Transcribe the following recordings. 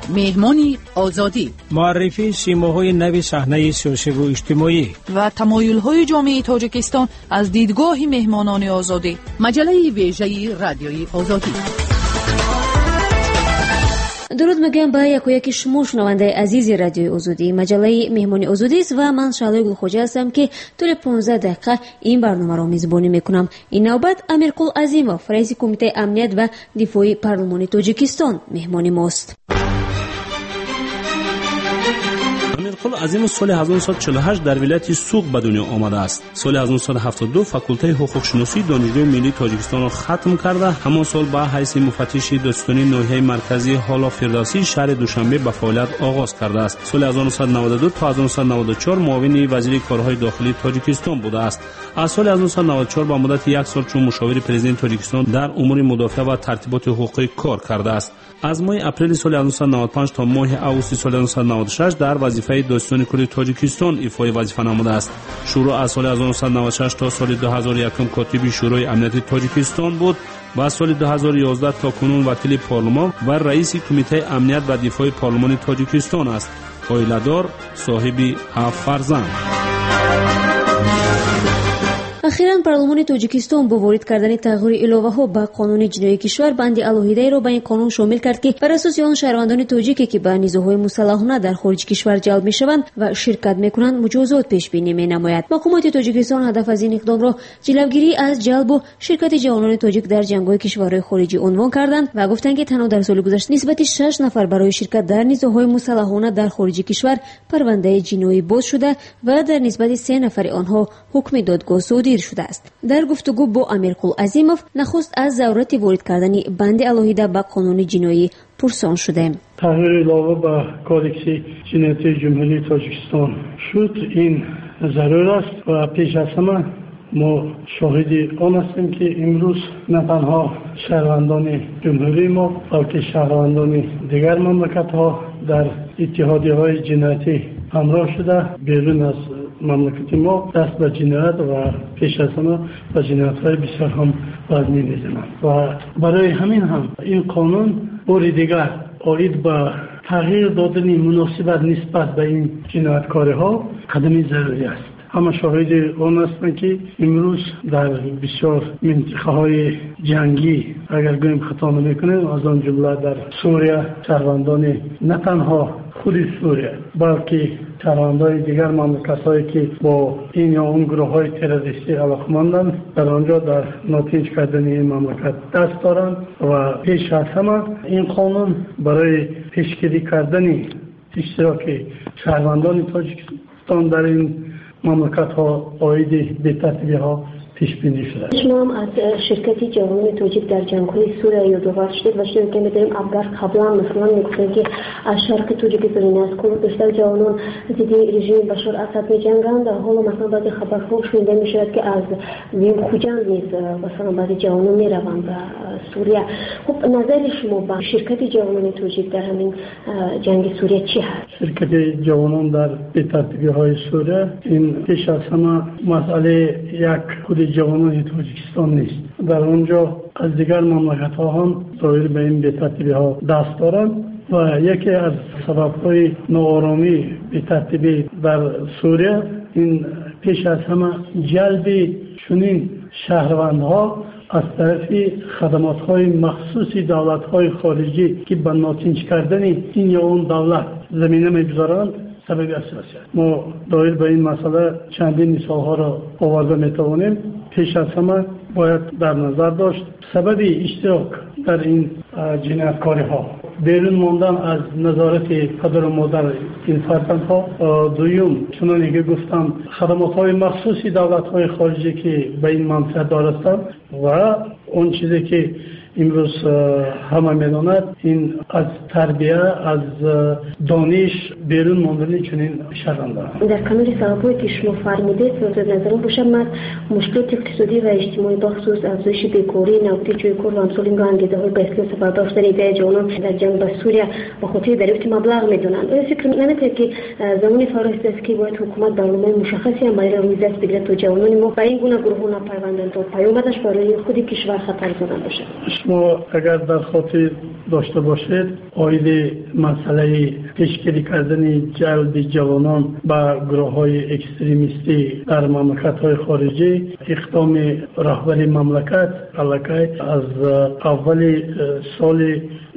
مهمانی آزادی، معرفی سیماهای نو صحنه سیاسی و اجتماعی و تمایل‌های جامعه تاجیکستان از دیدگاه مهمانان آزادی. مجله ویژه رادیوی آزادی. درود میگم به یکی شما شنونده عزیز رادیوی آزادی. مجله مهمانی آزادی است و من شعله گلخوجه هستم که طول 15 دقیقه این برنامه را میزبانی میکنم. این نوبت امیرقل عظیموف رئیس کمیته امنیت و دفاع پارلمانی تاجیکستان مهمانی ماست. امیرقل عظیموف سال 1948 در ولایت سوق به دنیا آمده است. سال 1972 فاکولته حقوق شناسی دانشگاه ملی تاجیکستان را ختم کرده. همان سال به حیث مفتش داستانی ناحیه مرکزی حالا فردوسی شهر دوشنبه به فعالیت آغاز کرده است. سال 1992 تا 1994 معاون وزیر کارهای داخلی تاجیکستان بوده است. از سال 1994 به مدت یک سال چون مشاور پرزیدنت تاجیکستان در امور مدافع و ترتیبات حقوقی کار کرده است. از ماه اپریل سال 1995 تا ماه آگوست سال 1996 در وظیفه داستان کل تاجیکستان ایفای وظیفه نموده است. شروع از سال 1996 تا سال 2001 کاتب شورای امنیت تاجیکستان بود و از سال 2011 تا کنون وکیل پارلمان و رئیس کمیته امنیت و دفاع پارلمان تاجیکستان است. عائله‌دار، صاحب 7 فرزند. اخیراً پارلمان تاجیکستان با وارد کردن تغییر الوه‌ها به قانون جنایی کشور بند علاهیده را به این قانون شامل کرد که بر اساس آن شهروندان تاجیکی که به نیروهای مسلحانه در خارج کشور جلب می‌شوند و شرکت می‌کنند مجازات پیش بینی می‌نماید. حکومت تاجیکستان هدف از این اقدام را جلوگیری از جلب و شرکت جوانان تاجیک در جنگ‌های کشورهای خارجی عنوان کردند و گفتند که تنها در سال گذشته نسبت 6 نفر برای شرکت در نیروهای مسلحانه در خارج کشور پرونده جنایی باز شده و در نسبت 3 نفر آنها حکم دادگاه صادر شده است. در گفتگو با امیرقل عظیموف نخست از ضرورت وارد کردن بند علاهیده به قانون جنایی پرسان شدیم. تغییر علاوه به کودکس جنایی جمهوری تاجیکستان شد این ضرور است و پیش از همه ما شاهد آن هستیم که امروز نه تنها شهروندان جمهوری ما بلکه شهروندان دیگر مملکت‌ها در اتحادیه‌های جنایی همراه شده بیرون از مملکت ما دست به جنایت و پیش از همه به جنایت‌های بسیار هم وزنی می‌زنند و برای همین هم این قانون بار دیگر آید به تغییر دادن مناسبت نسبت به این جنایتکاری‌ها قدمی ضروری است. همه شاهد آن هستند که امروز در بسیار منطقه‌های جنگی اگر گویم خطا نمی‌کنیم از آن جمله در سوریه شهروندان نه تنها خود سوریه بلکه شهروندان دیگر مملکت‌هایی که با این یا اون گروه‌های تروریستی علاقه‌مندند در آنجا در ناتیج کردن این مملکت دست دارند و پیش از همه این قانون برای پیشگیری کردن اشتراک شهروندان تاجیکستان در این مملکت‌ها عاید به ترتیب‌ها پیش بینی شده. شما هم از شرکت جوانان تاجیک در جنگ‌های سوریه یادآور شدید و شنیدیم که می‌دونیم قبلا مثلا میگفتن که از شرق تاجیکستان از کردستان جوانان ضد رژیم بشار اسد می‌جنگند و حالا مثلا بعضی خبرها شنیده می‌شود که از ویم خوجند نیز مثلا بعضی جوانان می‌روند به سوریه. خب نظر شما به شرکت جوانان تاجیک در همین جنگ سوریه چی هست؟ شرکت جوانان در ترتیب‌های سوریه این پیش از همه مسئله یک خود جوانان تاجیکستان نیست. در اونجا از دیگر مملکت‌ها هم ظاهر به این بی‌ترتیبی‌ها دست دارند و یکی از سبب‌های ناآرامی بی‌ترتیبی در سوریه این پیش از همه جلب چنین شهروندها از طرف خدمات‌های مخصوص دولت‌های خارجی که به ناتیج کردن این یا اون دولت زمینه می‌گذارند سبب اساسی است. ما دایر به این مسئله چندین مثال‌ها را آورده می‌توانیم. پیش از همه باید در نظر داشت سبب اشتراک در این جنایتکاری‌ها بیرون ماندن از نظارت پدر و مادر این فرزندها، دوم چنانکه که گفتم خدمات‌های مخصوص دولت‌های خارجی که به این منفعت دارند و اون چیزی که امروز همه می‌دانند این از تربیه از دانش بیرون ماندن چنین شهروندان. در کانال سبب‌هایی که شما فرمودید به نظر باشد من مشکلات اقتصادی و اجتماعی بخصوص افزایش بیکاری، نابودی جوی کار و امثال این انگیزه‌های به اصلاح سفر داشتن ایده جوانان در جنگ به سوریه به خاطر دریافت مبلغ می‌دونند. آیا فکر نمی‌کنید که زمانی فراسته است که باید حکومت برنامه مشخصی هم برای راه دست بگیرد تا جوانان ما به این گونه گروه‌ها نپیوندند تا پیامدش برای خود کشور خطر زدن باشه؟ شما اگر در خاطر داشته باشید آید مسئله پیشگیری کردن جلب جوانان به گروه های اکستریمیستی در مملکت های خارجی، اقدام رهبر مملکت علاقه از اول سال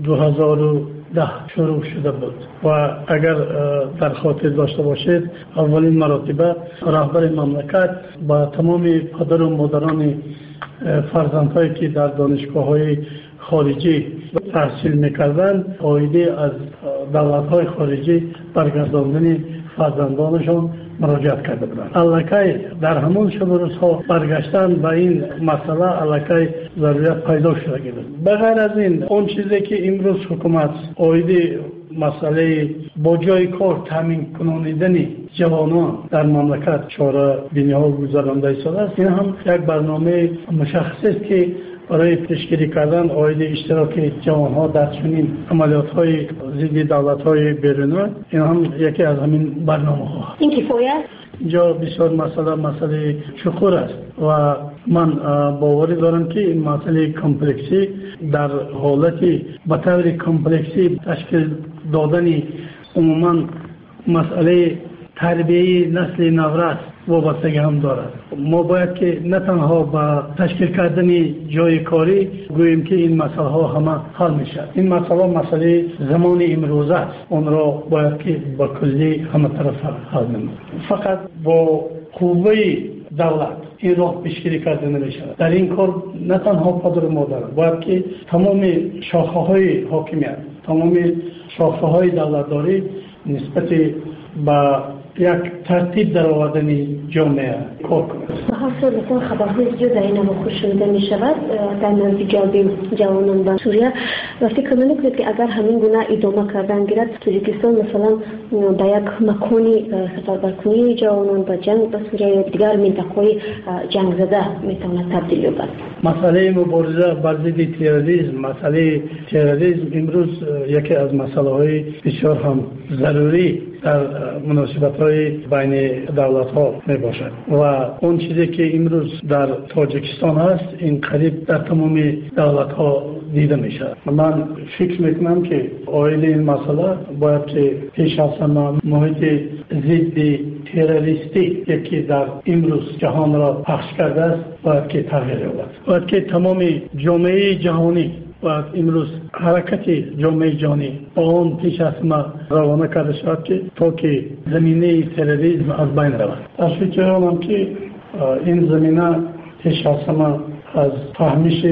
2010 شروع شده بود و اگر در خاطر داشته باشید اولین مرتبه رهبر مملکت با تمام پدر و مادران فرزندهایی که در دانشگاه‌های خارجی تحصیل می‌کردند آیده از دولت‌های خارجی برگرداندن فرزندانشان مراجعت کرده بودند. علاقه در همون شب روزها برگشتن به این مسئله علاقه ضرورت پیدا شده بود. بغیر از این اون چیزی که امروز حکومت آیده مسئله با جای کار تامین کنندن جوانان در مملکت چاره بینی ها گذرانده ایستاده است. این هم یک برنامه مشخص است که برای پیشگیری کردن آید اشتراک جوان ها در چنین عملیات های ضد دولت های بیرونی، این هم یکی از همین برنامه ها. این کفایت اینجا بسیار مسئله شکر است و من باوری دارم که این مسئله کمپلکسی در حالتی به طور کمپلکسی تشکیل دادن عموما مسئله تربیه نسل نورست وابستگی هم دارد. ما باید که نه تنها با تشکیل کردن جای کاری گوییم که این مسئله ها همه حل میشه. این مسئله زمان امروز است. اون را باید که با کلی همه طرف حل نمود. فقط با قوه دولت این راه پیشگیری کرده نمیشه. در این کار نه تنها پدر و مادر باید که تمام شاخه های حاکمیت، تمام شاخه های دولتداری نسبت به یک ترتیب در آوردن جامعه کار کنند. حاصل مثلا خبرهای زیاد در این نواخت شنیده می شود در مورد جلب جوانان به سوریه و فکر نمی‌کنید که اگر همین گونه ادامه کردن گیرد تاجیکستان مثلا به یک مکانی سفربرکنی جوانان به جنگ به سوریه یا دیگر منطقه‌های جنگ زده میتواند تبدیل یابد؟ مسئله مبارزه بر ضد تروریسم، مسئله تروریسم امروز یکی از مسائل بسیار هم ضروری در مناسبت‌های بین دولت‌ها میباشد و اون چیزی که امروز در تاجیکستان هست این قریب در تمام دولت‌ها دیده میشه. من فکر میکنم که آیل این مسئله باید که پیش از همه محیط ضد تروریستی یکی در امروز جهان را پخش کرده است باید که تغییر یابد. باید که تمام جامعه جهانی و امروز حرکت جامعه جهانی با اون پیش از ما روانه کرده شد که تا که زمینه تروریسم از بین رود. در فکر هم که این زمینه پیش از ما از فهمش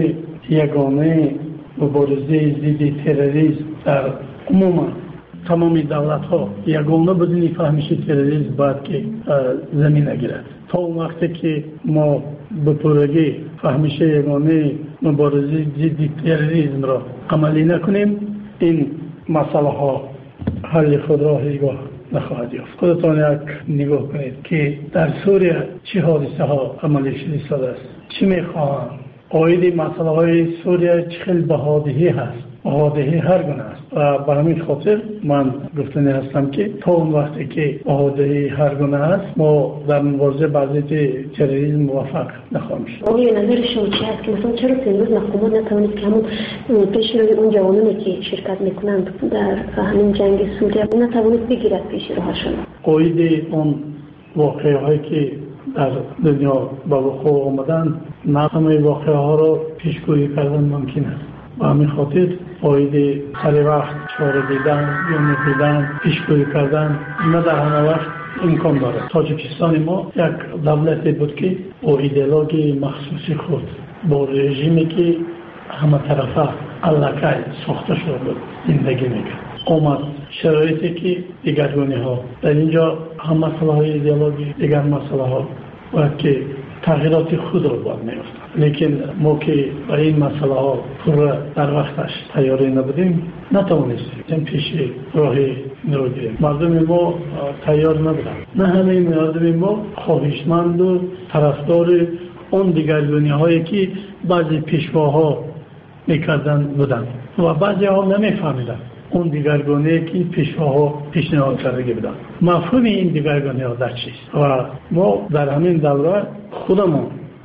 یگانه مبارزه ضد تروریسم در عموما تمام دولت ها یگانه بدون فهمش تروریسم باید که زمینه گیرد. تا اون وقتی که ما به پورگی فهمش یگانه مبارزه ضد تروریسم را عملی نکنیم این مسئله ها حل خود را هیچگاه نخواهد یافت. خودتان یک نگاه کنید که در سوریه چه حادثه ها عملی شده است، چی میخواهند، آید مسئله های سوریه چه خیلی بهادهی هست، بهادهی هر گونه است و به همین خاطر من گفتنی هستم که تا اون وقتی که بهادهی هر گونه است ما در مبارزه بر ضد تروریسم موفق نخواهیم شد. آقای نظر شما چی است که مثلا چرا امروز محکومان نتوانید که همون پیشروی اون جوانانی که شرکت میکنند در همین جنگ سوریه نتوانید بگیرد پیش راهشون؟ آید اون واقعه هایی که در دنیا با وقوع آمدن نه همه واقعه ها را پیشگویی کردن ممکن است. و همین خاطر آید سر وقت چاره دیدن یا نفیدن پیشگویی کردن نه در همه وقت امکان دارد. تاجیکستان ما یک دولتی بود که با ایدئولوژی مخصوصی خود با رژیمی که همه طرفه علاقه ساخته شده بود زندگی میکرد. آمد شرایطی که دیگرگونی ها در اینجا هم مسئله های ایدئولوژی دیگر مسئله ها باید که تغییرات خود را باید میافتند. لیکن ما که با این مسئله ها پورا در وقتش تیاری نبودیم نتوانستیم پیش راهی رو گیریم. مردم ما تیار نبودن. نه همه مردم ما خواهشمند و طرفدار اون دیگرگونی هایی که بعضی پیشواها میکردن بودن و بعضی ها نمیفهمیدن اون دیگرگونی که پیشواها پیشنهاد کرده بودن. مفهوم این دیگرگونی ها در چیست؟ و ما در همین دوره خودمون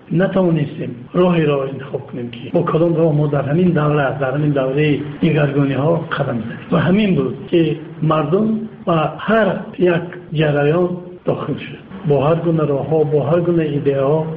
نتوانستیم راهی را انتخاب کنیم که با کدام راه ما در همین دوره دیگرگونی ها قدم زدیم و همین بود که مردم و هر یک جریان داخل شد. با هر گونه راه ها، با هر گونه ایده ها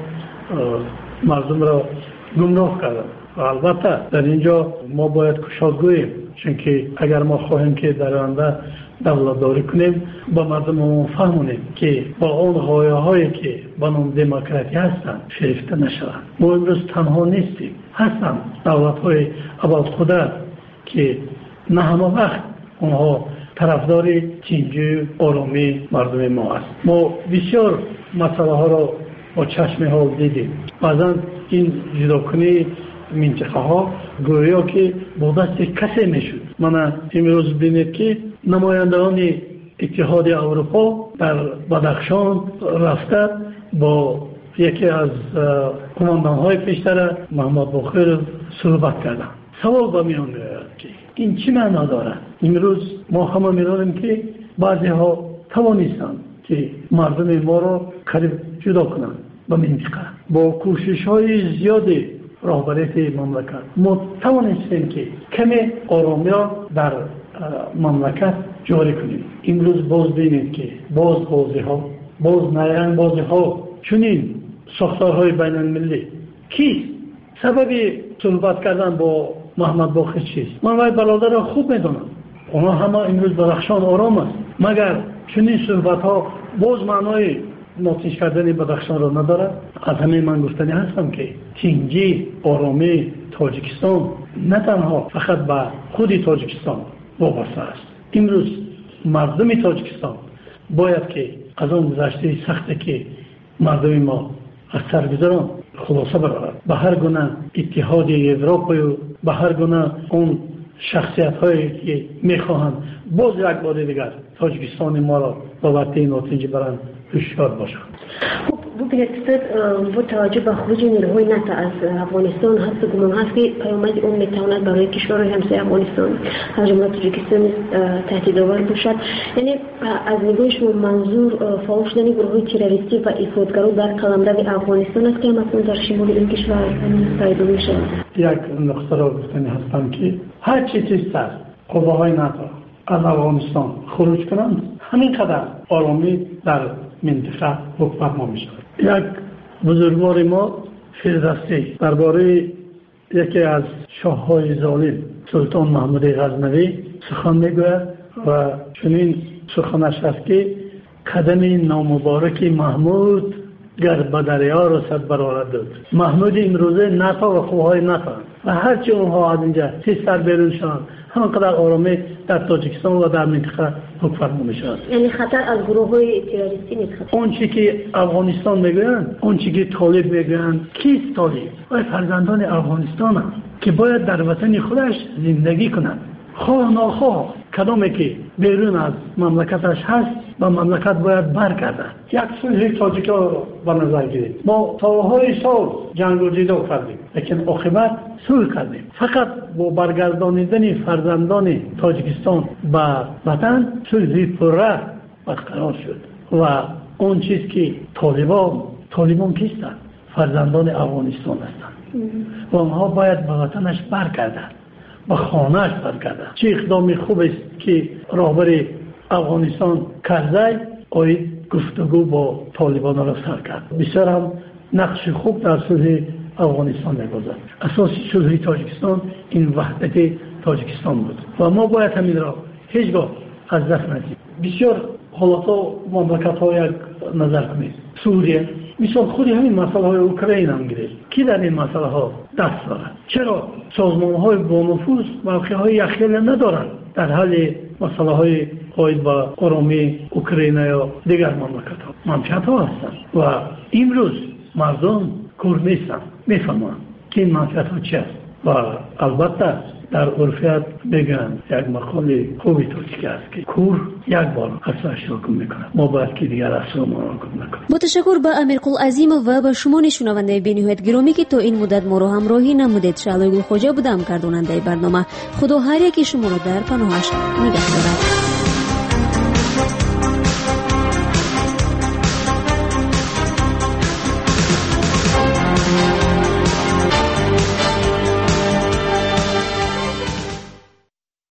مردم را گمراه کردند. و البته در اینجا ما باید کوشش گوییم، چون که اگر ما خواهیم که در آینده دولتداری کنیم با مردم فهمونیم که با اون غایه هایی که با نام دموکراسی هستند شریفته نشوند. ما امروز تنها نیستیم، هستند دولت های ابوالقدرت که نه همه وقت اونها طرفدار تینجو آرامی مردم ما است. ما بسیار مسئله ها را با چشم حال دیدیم. بعضا این جداکنی منطقه ها گویا که با دست کسی میشد. من امروز بینید که نمایندگان اتحاد اروپا در بدخشان رفته با یکی از قماندان های پیشتر محمد باقر صحبت کردن. سوال با میان میاد که این چی معنا دارد؟ امروز ما همه می‌دانیم که بعضی ها توانستند که مردم ما را قریب جدا کنند به منطقه. با کوشش های زیادی راهبریت مملکت ما توانستیم که کمی آرامی را در مملکت جاری کنیم. امروز باز بینید که باز نیرنگ بازی ها چنین ساختارهای بین المللی کیست؟ سببی صحبت کردن با محمد باقر چیست؟ من وای برادر را خوب میدونم. اونا همه امروز بدخشان آرام است. مگر چنین صحبت ها باز معنای ناتیج کردن بدخشان را ندارد؟ از همه من گفتنی هستم که تینجی آرامی تاجیکستان نه تنها فقط به خودی تاجیکستان وابسته است. امروز مردم تاجیکستان باید که از اون گذشته سختی که مردم ما از سر گذران خلاصه برآورد. به هر گونه اتحاد اروپا و به هر گونه اون شخصیت هایی که میخواهند باز یک بار دیگر تاجیکستان ما را با وقتی ناتیجه برند هوشیار باشند. ببینید با توجه به خروج نیروهای ناتو از افغانستان هست گمان هست که پیامد اون میتواند برای کشورهای همسایه افغانستان از جمله تاجیکستان تهدیدآور باشد. یعنی از نگاه شما منظور فعال شدن گروه‌های تروریستی و افراطگرا در قلمرو افغانستان است که مثلا در شمال این کشور پیدا میشه؟ یک نقطه را گفتنی هستم که هر چی تیزتر قواهای ناتو از افغانستان خروج کنند همینقدر آرامی در منطقه حکومت ما میشود. یک بزرگوار ما فردوسی درباره یکی از شاههای ظالم سلطان محمود غزنوی سخن میگوید و چنین سخنش است که قدم نامبارک محمود گر به دریا رسد برآرد داد. محمود امروزه ناتو و قواهای ناتو و هرچی اونها از اینجا سر بیرون شوند همانقدر آرامی در تاجیکستان و در منطقه حکومت میشود. یعنی خطر از گروه‌های تروریستی نیست. اون چی که افغانستان میگویند، اون چی که طالب میگویند، کیست طالب؟ و فرزندان افغانستان هستند که باید در وطن خودش زندگی کنند. خواه ناخواه کدامی که بیرون از مملکتش هست و مملکت باید برگردد. یک صلح تاجیک را به نظر گیرید. ما سالهای سال جنگ و جدال کردیم لیکن عاقبت صلح کردیم. فقط با برگردانیدن فرزندان تاجیکستان به وطن صلح پرره برقرار شد. و اون چیز که طالبان کیستند؟ فرزندان افغانستان هستند و آنها باید به وطنش برگردند، به خانه‌اش برگردند. چه اقدامی خوب است که راهبر افغانستان کرده آید گفتگو با طالبان را سر کرد. بسیار هم نقش خوب در صلح افغانستان می‌گذارد. اساس صلح تاجیکستان این وحدت تاجیکستان بود و ما باید همین را هیچگاه از دست ندهیم. بسیار حالات و مملکت ها یک نظر کنید. سوریه مثال خودی همین مسئله های اوکراین هم گیرید. کی در این مسئله ها دست دارد؟ چرا سازمان های با نفوذ موقع های یخیل ندارند در حل مسئله های قاید با آرامی اوکراین یا دیگر مملکت ها هستند و امروز مردم کور نیستند، میفهمند که این منفعت ها چی است و البته در عرفیت بگن یک مقال خوبی توصیف است که کور یک بار اصلاش حکم میکنه. ما باید که دیگر اصلا ما را حکم نکنیم. متشکر به امیرقلعظیم و به شما شنونده بی‌نهایت گرامی که تا این مدت ما را همراهی نمودید. شعله گل خوجا بودم گرداننده برنامه. خدا هر یکی شما را در پناهش نگه دارد.